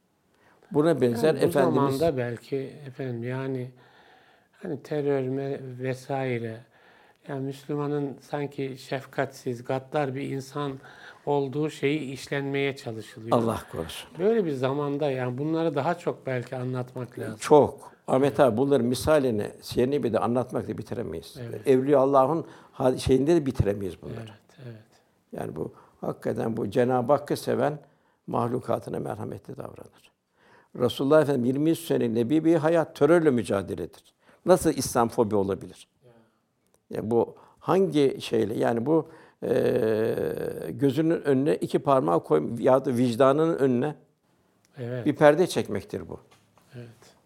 Buna benzer Yani bu Efendimiz zamanda belki efendim yani hani terör me- vesaire yani Müslümanın sanki şefkatsiz, gaddar bir insan olduğu şeyi işlenmeye çalışılıyor. Allah korusun. Böyle bir zamanda yani bunları daha çok belki anlatmak lazım. Çok. Ahmet abi bunların misalini Siyer-i de anlatmakla bitiremeyiz. Evet. Evliya Allah'ın ha- şeyinde de bitiremeyiz bunları. Evet, evet. Yani bu hakikaten bu Cenab-ı Hakk'ı seven mahlukatına merhametli davranır. Resulullah Efendimiz yirmi üç sene nebi bir hayat terörle mücadeledir. Nasıl İslam fobi olabilir? Yani bu hangi şeyle yani bu eee gözünün önüne iki parmağı koy ya da vicdanının önüne Evet. bir perde çekmektir bu. Evet.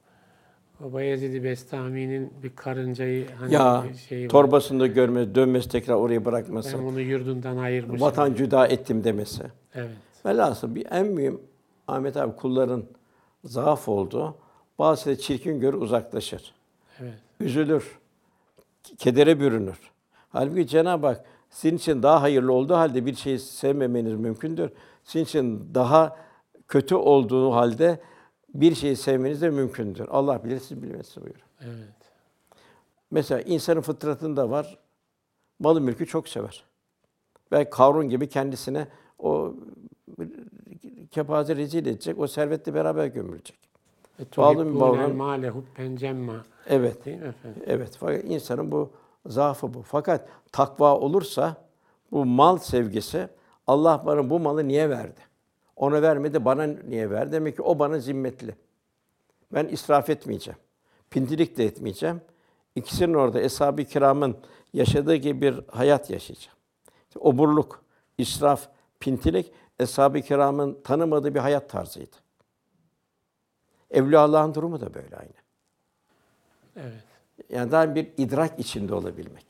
O Bayezid-i Bestami'nin bir karıncayı hani Ya şeyi var. torbasında görmez, dönmesi tekrar oraya bırakması, Ben onu yurdundan ayırmışım. vatan cüda ettim demesi. Evet. Velhasıl bir en mühim Ahmet abi kulların zaaf olduğu, bazısı çirkin görür uzaklaşır. Evet. Üzülür, kedere bürünür. Halbuki Cenab-ı Hak sizin için daha hayırlı olduğu halde bir şeyi sevmemeniz mümkündür. Sizin için daha kötü olduğu halde bir şeyi sevmeniz de mümkündür. Allah bilir, siz bilmezsiniz buyuruyor. Evet. Mesela insanın fıtratında var, malı mülkü çok sever. Belki Karun gibi kendisine o kepaze rezil edecek, o servetle beraber gömülecek. Bağlı bir Tuhibbûnel bağlı. mâle hubben cemma. Evet. Değil mi efendim? Evet. Fakat insanın bu zaafı bu. Fakat takva olursa bu mal sevgisi Allah bana bu malı niye verdi? Ona vermedi, bana niye verdi? Demek ki o bana zimmetli. Ben israf etmeyeceğim. Pintilik de etmeyeceğim. İkisinin orada eshab-ı kiramın yaşadığı gibi bir hayat yaşayacağım. İşte oburluk, israf, pintilik eshab-ı kiramın tanımadığı bir hayat tarzıydı. Evliya Allah'ın durumu da böyle aynı. Evet. Yani daha bir idrak içinde olabilmek.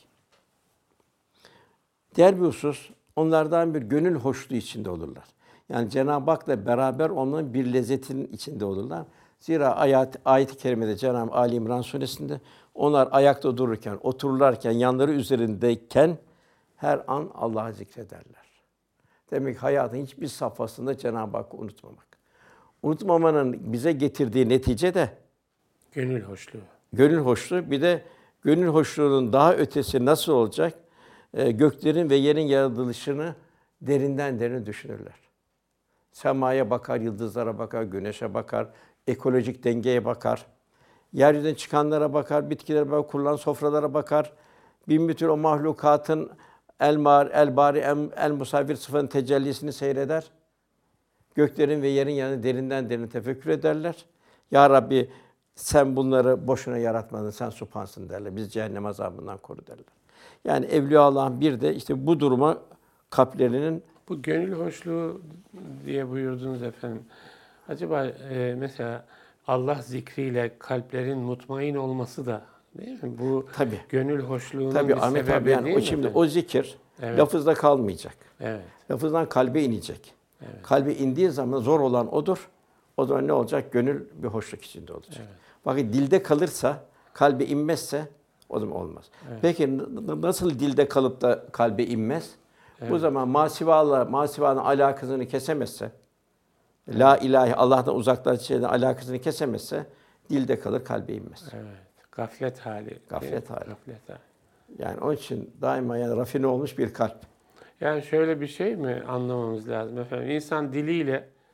Diğer bir husus, onlardan bir gönül hoşluğu içinde olurlar. Yani Cenab-ı Hak'la beraber onların bir lezzetin içinde olurlar. Zira ayet ayet-i kerimede Cenab-ı Ali İmran suresinde onlar ayakta dururken, otururlarken, yanları üzerindeyken her an Allah'ı zikrederler. Demek ki hayatın hiçbir safhasında Cenab-ı Hakk'ı unutmamak. Unutmamanın bize getirdiği netice de Gönül hoşluğu. gönül hoşluğu. Bir de gönül hoşluğunun daha ötesi nasıl olacak? Ee, göklerin ve yerin yaratılışını derinden derine düşünürler. Semaya bakar, yıldızlara bakar, güneşe bakar, ekolojik dengeye bakar. Yeryüzünden çıkanlara bakar, bitkilere bakar, kurulan sofralara bakar. Bin bir tür o mahlukatın el mar, el bari, el, el musavvir sıfatının tecellisini seyreder. Göklerin ve yerin yanı derinden derine tefekkür ederler. Ya Rabbi sen bunları boşuna yaratmadın, sen subhansın derler. Biz cehennem azabından koru derler. Yani Evliya Allah'ın bir de işte bu duruma kalplerinin Bu gönül hoşluğu diye buyurdunuz efendim. Acaba e, mesela Allah zikriyle kalplerin mutmain olması da değil mi? Bu tabii gönül hoşluğunun tabii bir Ahmet sebebi abi yani değil o mi şimdi efendim? o zikir Evet. lafızda kalmayacak. Evet. Lafızdan kalbe inecek. Evet. Kalbe indiği zaman zor olan odur. O zaman ne olacak? Gönül bir hoşluk içinde olacak. Evet. Bakın dilde kalırsa, kalbe inmezse o zaman olmaz. Evet. Peki n- nasıl dilde kalıp da kalbe inmez? Evet. Bu zaman masivala, masivanın alakasını kesemezse, la ilahe Allah'tan uzaklaşan alakasını kesemezse dilde kalır, kalbe inmez. Evet. Gaflet hali. Gaflet hali. Gaflet hali. Yani onun için daima yani rafine olmuş bir kalp. Yani şöyle bir şey mi anlamamız lazım efendim? İnsan diliyle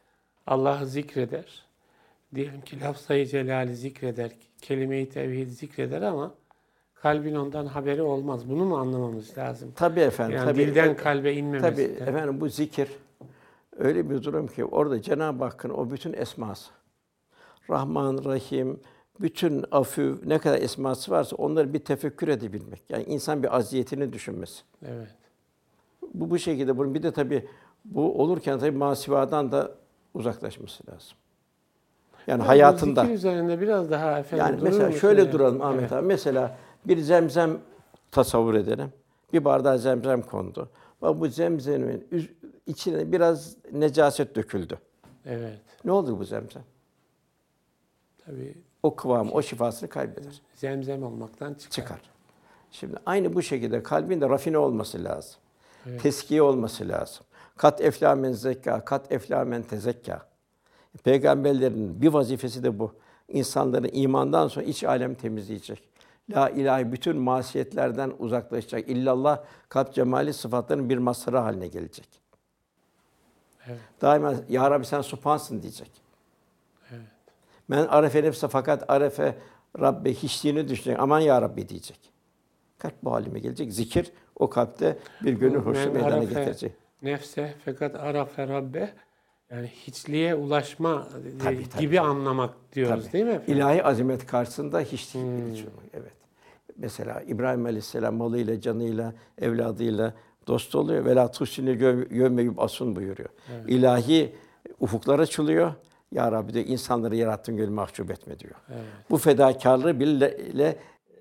Allah'ı zikreder. Diyelim ki lafzayı celali zikreder, kelime-i tevhid zikreder ama kalbin ondan haberi olmaz. Bunu mu anlamamız lazım? Tabii efendim. Yani tabii, dilden e, kalbe inmemesi. Tabii de. efendim bu zikir öyle bir durum ki orada Cenab-ı Hakk'ın o bütün esması, Rahman, Rahim, bütün afü, ne kadar esması varsa onları bir tefekkür edebilmek. Yani insan bir aziyetini düşünmesi. Evet. Bu bu şekilde bunun bir de tabii bu olurken tabii masivadan da uzaklaşması lazım. Yani Yani hayatında. Bu zikir üzerinde biraz daha efendim Yani durur mesela musun şöyle ya? duralım Ahmet Evet. abi. Mesela bir zemzem tasavvur edelim. Bir bardağa zemzem kondu. Ve bu zemzemin üz- içine biraz necaset döküldü. Evet. Ne olur bu zemzem? Tabii O kıvamı, o şifasını kaybeder. zemzem olmaktan çıkar. Çıkar. Şimdi aynı bu şekilde kalbin de rafine olması lazım. Evet. Teskiye olması lazım. Kat eflâ men zekkâ, kat eflâ men tezekkâ. Peygamberlerin bir vazifesi de bu. İnsanların imandan sonra iç alem temizleyecek. La ilahe bütün masiyetlerden uzaklaşacak. İllallah kalp cemali sıfatların bir mazharı haline gelecek. Evet. Daima ya Rabbi sen subhansın diyecek. Evet. Men arefe nefse fakat arefe Rabbi hiçliğini düşünecek. Aman ya Rabbi diyecek. Kalp bu halime gelecek. Zikir o kalpte bir gönül hoşu Men meydana arafe getirecek. Nefse fakat arafe rabbe, yani hiçliğe ulaşma Tabii, tabii, gibi tabii. anlamak diyoruz Tabii. değil mi efendim? İlahi azamet karşısında hiç Hmm. evet. Mesela İbrahim Aleyhisselam malıyla, canıyla, evladıyla dost oluyor. Vela tuhsini yövmeyüp asun buyuruyor. Evet. İlahi ufuklar açılıyor. Ya Rabbi de insanları yarattığın gönlü mahcup etme diyor. Evet. Bu fedakarlığı bile ile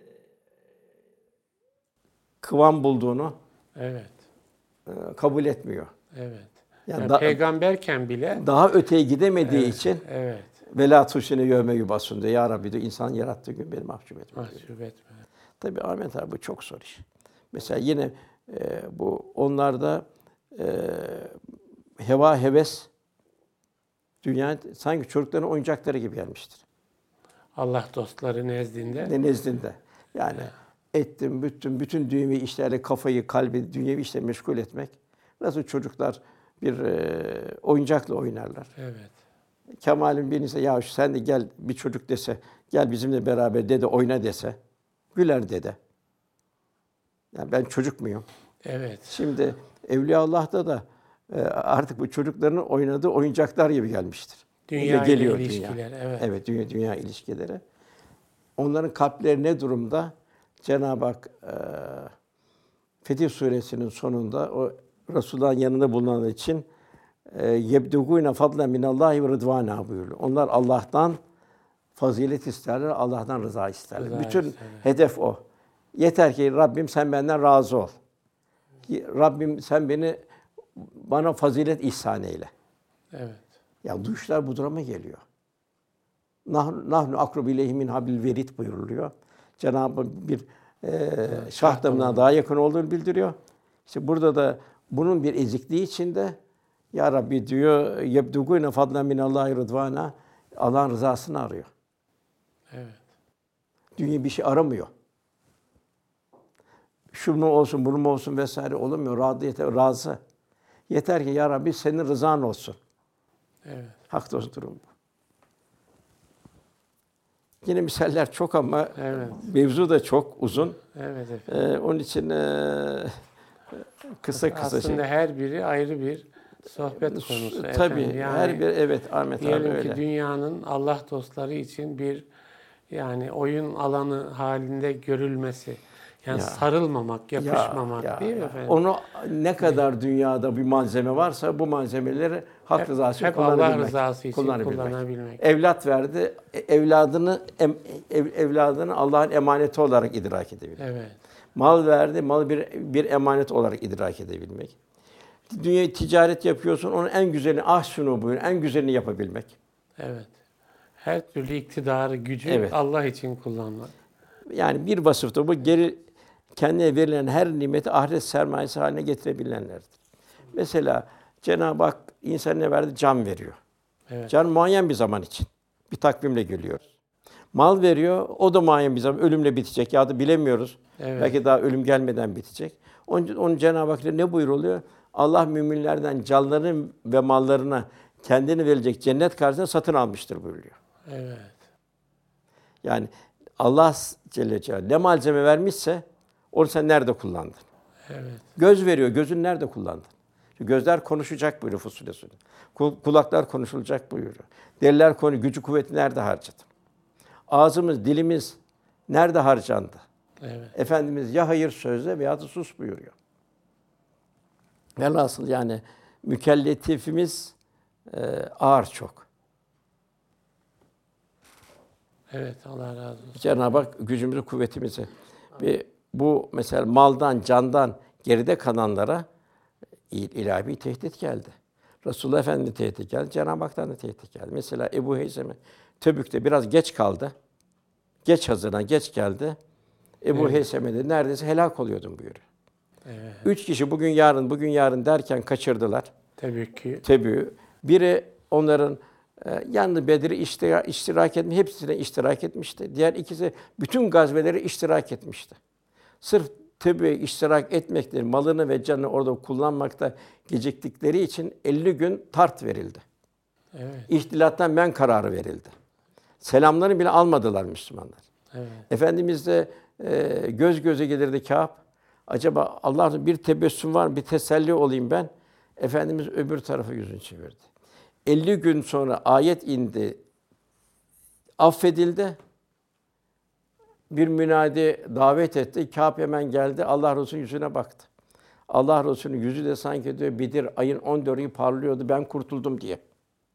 kıvam bulduğunu Evet. e, kabul etmiyor. Evet. Yani Yani da- peygamberken bile Daha öteye gidemediği evet, için evet. vela tuhsini yövmeyüp asun diyor. Ya Rabbi de insan yarattığın gün beni mahcup etme diyor. Mahcup etme. Tabii Ahmet abi bu çok zor iş. Mesela yine e, bu onlarda e, heva heves dünya sanki çocukların oyuncakları gibi gelmiştir. Allah dostları nezdinde. Ne nezdinde. Yani ettim, bütün bütün dünyevi işlerle kafayı, kalbi dünyevi işle meşgul etmek. Nasıl çocuklar bir e, oyuncakla oynarlar. Evet. Kemal'in birisi ya sen de gel bir çocuk dese, gel bizimle beraber dede oyna dese, güler dede. Yani ben çocuk muyum? Evet. Şimdi Evliyaullah'ta da e, artık bu çocukların oynadığı oyuncaklar gibi gelmiştir. Dünya Öyle ile ilişkiler, dünya. evet. Evet, dünya dünya ilişkileri. Onların kalpleri ne durumda? Cenab-ı Hak e, Fetih Suresi'nin sonunda o Resulullah'ın yanında bulunan için yebdugûne fadlen minallahi ve rıdvâna buyuruyor. Onlar Allah'tan fazilet isterler, Allah'tan rıza isterler. Rıza Bütün isterler. hedef o. Yeter ki Rabbim sen benden razı ol. Rabbim sen beni bana fazilet ihsan eyle. Evet. Ya duşlar bu duruma geliyor. Nah- Nahnu akrubu ileyhi min hablil verid buyuruluyor. Cenab-ı bir e, şah damından daha yakın olduğunu bildiriyor. İşte burada da bunun bir ezikliği içinde ya Rabbi diyor yebdugûne fadlen minallahi rıdvâna Allah'ın rızasını arıyor. Evet. Dünya bir şey aramıyor. Şu mu olsun, bunu mu olsun vesaire olmuyor. Razı yeter, razı. Yeter ki ya Rabbi senin rızan olsun. Evet. Hak dostu durum bu. Yine misaller çok ama Evet. mevzu da çok uzun. Evet efendim. Ee, onun için e, kısa kısa Aslında şey. her biri ayrı bir sohbet konusu Tabii efendim. Yani her bir evet Ahmet abi diyelim öyle. ki dünyanın Allah dostları için bir yani oyun alanı halinde görülmesi. Yani Ya. sarılmamak, yapışmamak Ya, değil mi ya. efendim? Onu ne kadar dünyada bir malzeme varsa bu malzemeleri hak Hep- rızası için hep Allah kullanabilmek. rızası için kullanabilmek. kullanabilmek. Evlat verdi, e- evladını em, ev, evladını Allah'ın emaneti olarak idrak edebilmek. Evet. Mal verdi, mal bir bir emanet olarak idrak edebilmek. Dünya ticaret yapıyorsun, onun en güzelini ah şunu buyur, en güzelini yapabilmek. Evet. Her türlü iktidarı, gücü Evet. Allah için kullanmak. Yani bir vasıfta bu geri kendine verilen her nimeti ahiret sermayesi haline getirebilenlerdir. Mesela Cenab-ı Hak insana ne verdi? Can veriyor. Evet. Can muayyen bir zaman için. Bir takvimle geliyor. Mal veriyor, o da muayyen bir zaman ölümle bitecek ya da bilemiyoruz. Evet. Belki daha ölüm gelmeden bitecek. Onun, onun Cenab-ı Hak ne buyuruluyor? Allah müminlerden canlarını ve mallarına kendini verilecek cennet karşısında satın almıştır buyuruyor. Evet. Yani Allah Celle Celaluhu ne malzeme vermişse onu sen nerede kullandın? Evet. Göz veriyor, gözün nerede kullandın? Gözler konuşacak buyuruyor Fussilet Suresi. Kulaklar konuşulacak buyuruyor. Deriler konu, gücü kuvveti nerede harcadın? Ağzımız, dilimiz nerede harcandı? Evet. Efendimiz ya hayır sözle veya da sus buyuruyor. Velhasıl yani mükellefimiz e, ağır çok. Evet, Allah razı olsun. Cenab-ı Hak gücümüzü, kuvvetimizi ve bu mesela maldan, candan geride kalanlara ilahi bir tehdit geldi. Resulullah Efendimiz tehdit geldi, Cenab-ı Hak'tan da tehdit geldi. Mesela Ebu Heysem'e Tebük'te biraz geç kaldı. Geç hazırlan, geç geldi. Ebu Evet. Heysem'e de neredeyse helak oluyordum buyuruyor. Evet. Üç kişi bugün yarın, bugün yarın derken kaçırdılar Tabii ki. Tebük'ü. Biri onların e, yalnız Bedir'i iştirak, iştirak etmiş, hepsine iştirak etmişti. Diğer ikisi bütün gazveleri iştirak etmişti. Sırf Tebük'e iştirak etmekle malını ve canını orada kullanmakta geciktikleri için elli gün tart verildi. Evet. İhtilattan men kararı verildi. Selamlarını bile almadılar Müslümanlar. Evet. Efendimiz de e, göz göze gelirdi Kâb. Acaba Allah'ın bir tebessüm var mı? Bir teselli olayım ben. Efendimiz öbür tarafa yüzünü çevirdi. elli gün sonra ayet indi. Affedildi. Bir münadi davet etti. Kâb hemen geldi. Allah Resulü'nün yüzüne baktı. Allah Resulü'nün yüzü de sanki diyor Bedir ayın on dördü parlıyordu. Ben kurtuldum diye.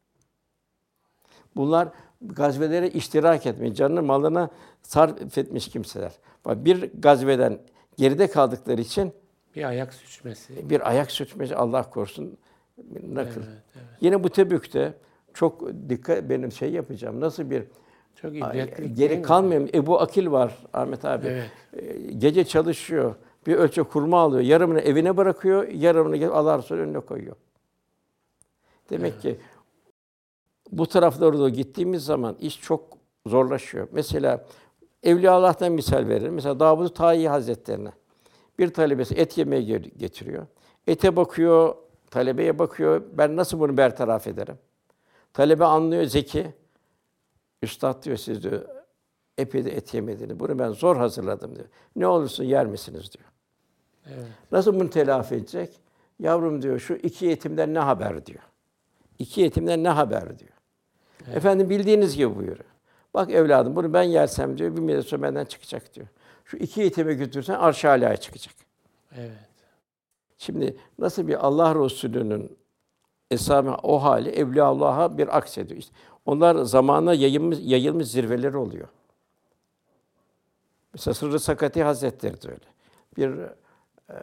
Bunlar gazvelere iştirak etmiş, canını malına sarf etmiş kimseler. Bir gazveden geride kaldıkları için Bir ayak süçmesi. bir ayak süçmesi Allah korusun nakıl. Evet, evet. Yine bu Tebük'te çok dikkat benim şey yapacağım. Nasıl bir Çok ibretli. değil geri mi? kalmayayım. Ebu Akil var Ahmet abi. Evet. Ee, Gece çalışıyor. Bir ölçek hurma alıyor. Yarımını evine bırakıyor, yarımını gelip Allah Resulü'nün önüne koyuyor. Demek Evet. ki bu taraflara doğru gittiğimiz zaman iş çok zorlaşıyor. Mesela Evliya Allah'tan misal verelim. Mesela Davud-u Tâi Hazretlerine bir talebesi et yemeye getiriyor. Ete bakıyor, talebeye bakıyor. Ben nasıl bunu bertaraf ederim? Talebe anlıyor, zeki. Üstad diyor, siz diyor, epey de et yemediniz. Bunu ben zor hazırladım diyor. Ne olursun yer misiniz diyor. Evet. Nasıl bunu telafi edecek? Yavrum diyor, şu iki yetimden ne haber diyor. İki yetimden ne haber diyor. Evet. Efendim bildiğiniz gibi buyuruyor. Bak evladım bunu ben yersem diyor, bir müddet sonra benden çıkacak diyor. Şu iki yetime götürsen arş-ı alâya çıkacak. Evet. Şimdi nasıl bir Allah Resulü'nün eshâbı o hali Evliyaullah'a bir aksediyor. İşte onlar zamana yayılmış, yayılmış zirveleri oluyor. Mesela Sırrı Sakati Hazretleri de öyle. Bir e,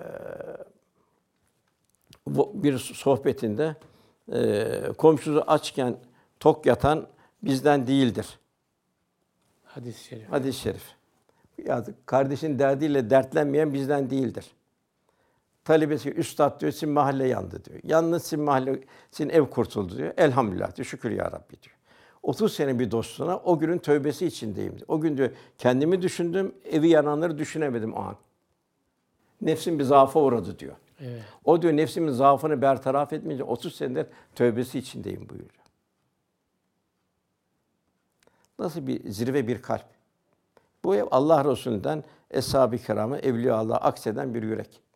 bir sohbetinde e, komşusu açken tok yatan bizden değildir. Hadis-i şerif. Hadis-i şerif. Ya kardeşin derdiyle dertlenmeyen bizden değildir. Talebesi üstad diyor, sizin mahalle yandı diyor. Yalnız sizin mahalle, sizin ev kurtuldu diyor. Elhamdülillah diyor, şükür ya Rabbi diyor. otuz sene bir dostuna o günün tövbesi içindeyim diyor. O gün diyor kendimi düşündüm, evi yananları düşünemedim o an. Nefsim bir zaafa uğradı diyor. Evet. O diyor nefsimin zaafını bertaraf etmeyince otuz senedir tövbesi içindeyim buyuruyor. Nasıl bir zirve bir kalp. Bu Allah Resulü'nden Eshab-ı Kiram'a Evliya Allah'a akseden bir yürek.